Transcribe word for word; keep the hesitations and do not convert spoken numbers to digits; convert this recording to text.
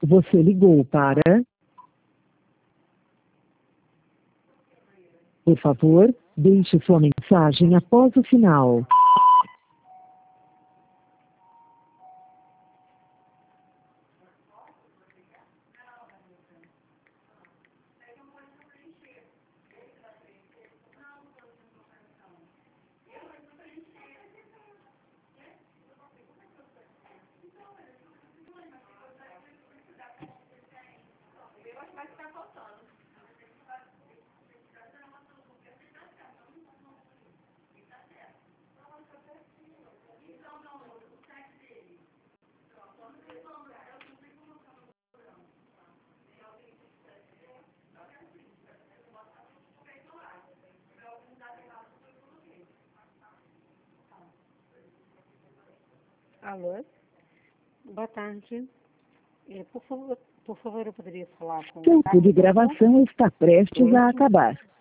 Você ligou para... Por favor, deixe sua mensagem após o sinal. Alô? Boa tarde. É, por favor, por favor, eu poderia falar com... Tempo de gravação está prestes a acabar.